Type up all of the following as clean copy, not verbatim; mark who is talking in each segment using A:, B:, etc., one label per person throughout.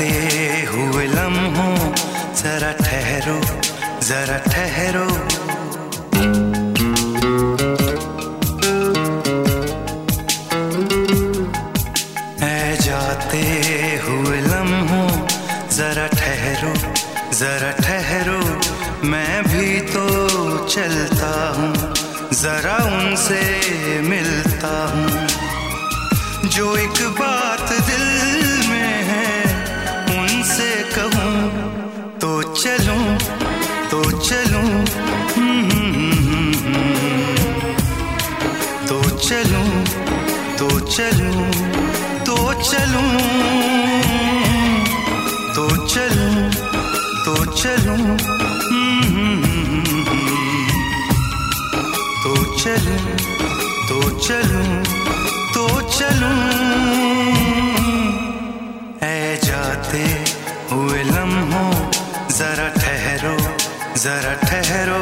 A: जाते हुए लम्हों जरा ठहरो, जरा ठहरो। ऐ जाते हुए लम्हों जरा ठहरो, जरा ठहरो। मैं भी तो चलता हूँ, जरा उनसे मिलता हूँ। जो एक बात दिल में है उनसे कहूँ तो चलूँ, तो चलूँ, तो चलूँ, तो चलूँ, तो चलूँ, तो चलूँ, तो चलूँ, तो चलूँ, तो चलूँ, तो चलूं। ऐ जाते हुए लम्हों जरा ठहरो, जरा ठहरो।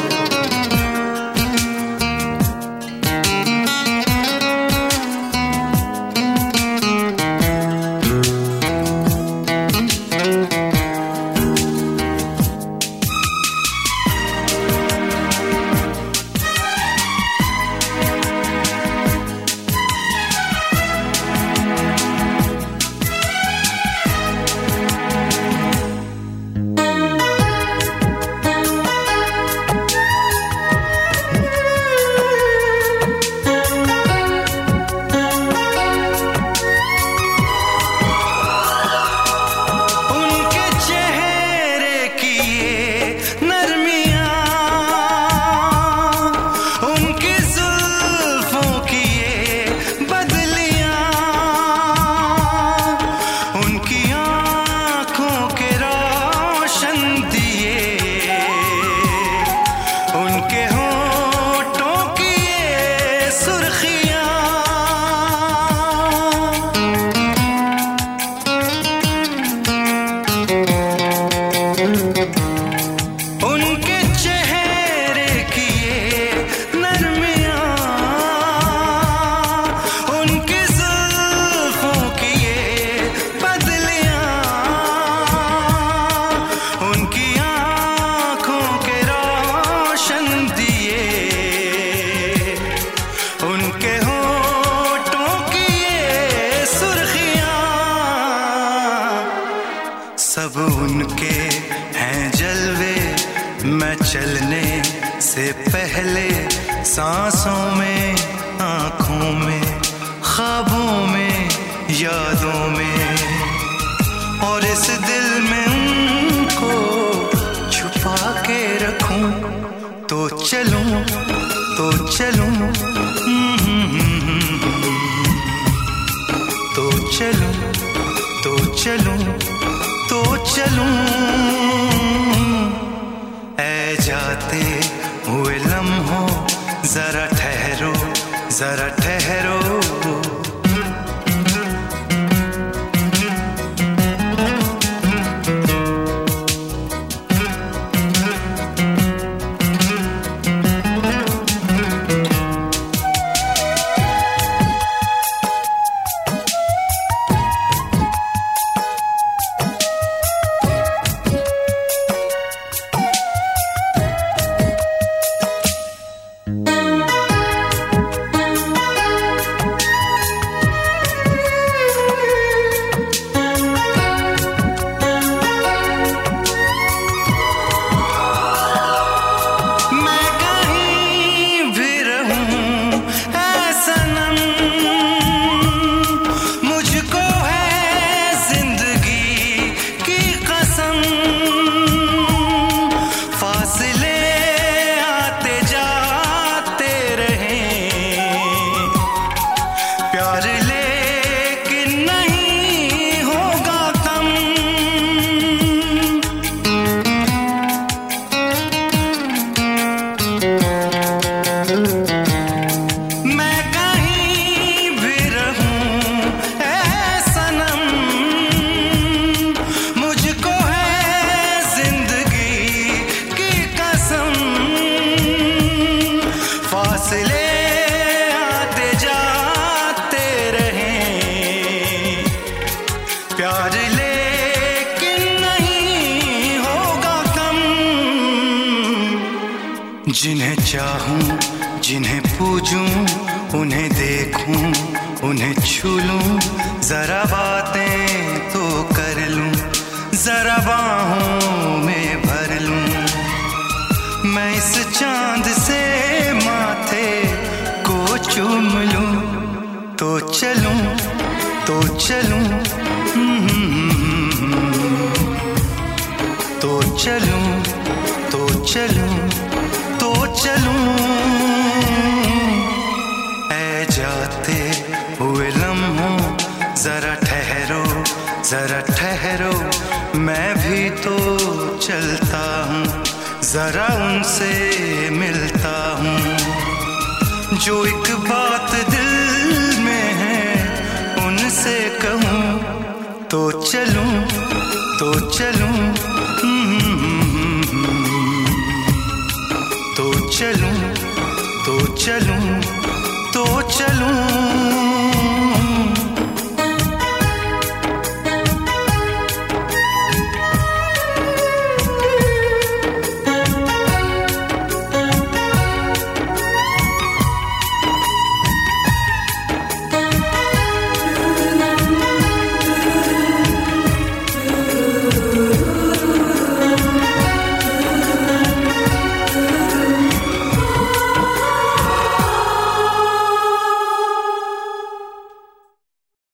A: सब उनके हैं जलवे, मैं चलने से पहले सांसों में, आँखों में, ख्वाबों में, यादों में, और इस दिल में उनको छुपा के रखूं तो चलूं, तो चलूं, तो चलूं, तो चलूं, तो चलूं। ऐ जाते हुए लम्हों जरा ठहरो, जरा ठहरो। प्यार ले जिन्हें चाहूं, जिन्हें पूजूं, उन्हें देखूं, उन्हें छू लूं, जरा बातें तो कर लूं, जरा बाहों में भर लूं। मैं इस चांद से माथे को चूम लूं, तो चलूं, तो चलूं, तो चलूं, तो चलूं, तो चलूं। ऐ जाते हुए लम्हों, जरा ठहरो, जरा ठहरो, मैं भी तो चलता हूँ, जरा उनसे मिलता हूँ। जो एक बात दिल में है उनसे कहूँ, तो चलूं, तो चलूं, तो चलूं, तो चलूं, तो चलूं।